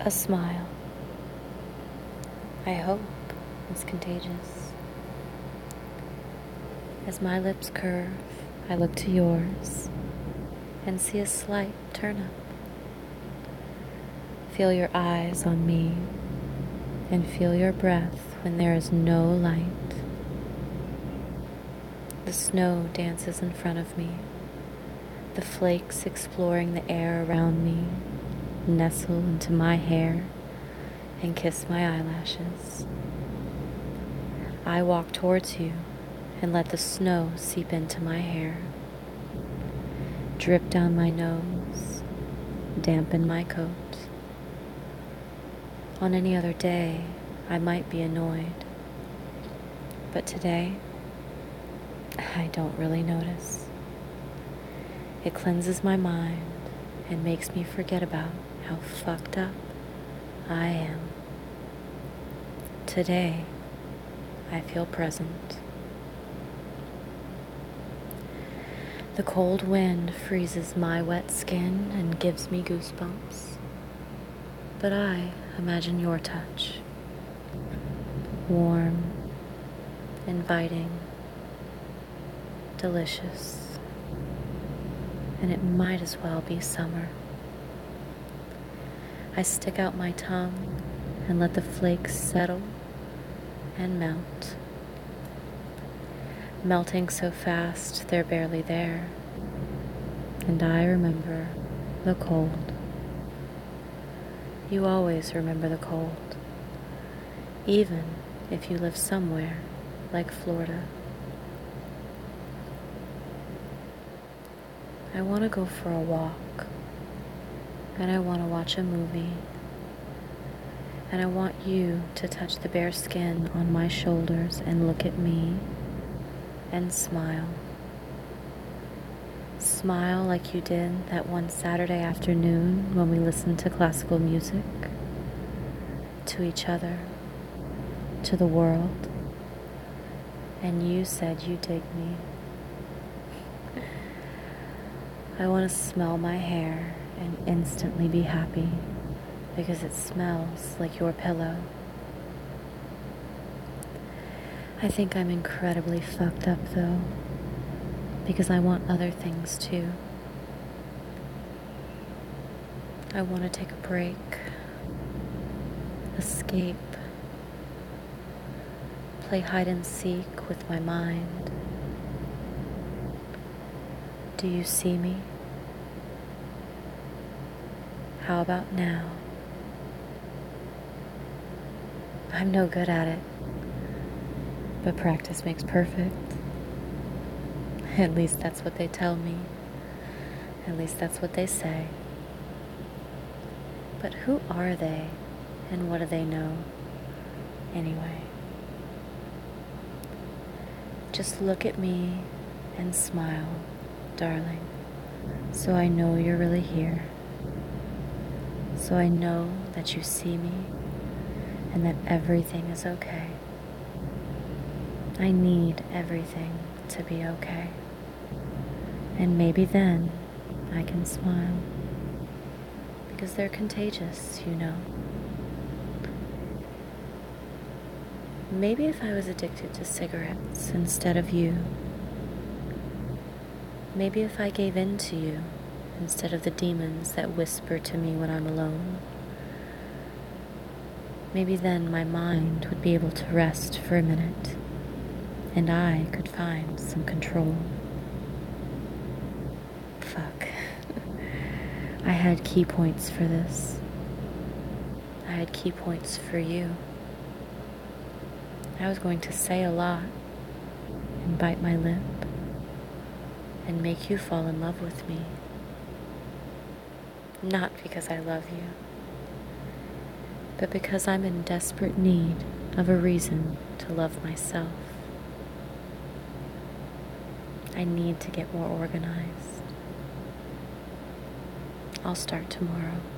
A smile, I hope, is contagious. As my lips curve, I look to yours and see a slight turn up. Feel your eyes on me and feel your breath when there is no light. The snow dances in front of me, the flakes exploring the air around me nestle into my hair and kiss my eyelashes. I walk towards you and let the snow seep into my hair, drip down my nose, dampen my coat. On any other day, I might be annoyed, but today, I don't really notice. It cleanses my mind and makes me forget about how fucked up I am. Today, I feel present. The cold wind freezes my wet skin and gives me goosebumps. But I imagine your touch. Warm, inviting, delicious. And it might as well be summer. I stick out my tongue and let the flakes settle and melt. Melting so fast they're barely there. And I remember the cold. You always remember the cold, even if you live somewhere like Florida. I want to go for a walk, and I want to watch a movie, and I want you to touch the bare skin on my shoulders and look at me and smile. Smile like you did that one Saturday afternoon when we listened to classical music, to each other, to the world, and you said you dig me. I want to smell my hair and instantly be happy because it smells like your pillow. I think I'm incredibly fucked up though, because I want other things too. I want to take a break, escape, play hide and seek with my mind. Do you see me? How about now? I'm no good at it, but practice makes perfect. At least that's what they tell me. At least that's what they say. But who are they, and what do they know, anyway? Just look at me and smile, darling, so I know you're really here. So I know that you see me and that everything is okay. I need everything to be okay. And maybe then I can smile. Because they're contagious, you know. Maybe if I was addicted to cigarettes instead of you. Maybe if I gave in to you instead of the demons that whisper to me when I'm alone. Maybe then my mind would be able to rest for a minute, and I could find some control. Fuck. I had key points for this. I had key points for you. I was going to say a lot and bite my lip and make you fall in love with me. Not because I love you, but because I'm in desperate need of a reason to love myself. I need to get more organized. I'll start tomorrow.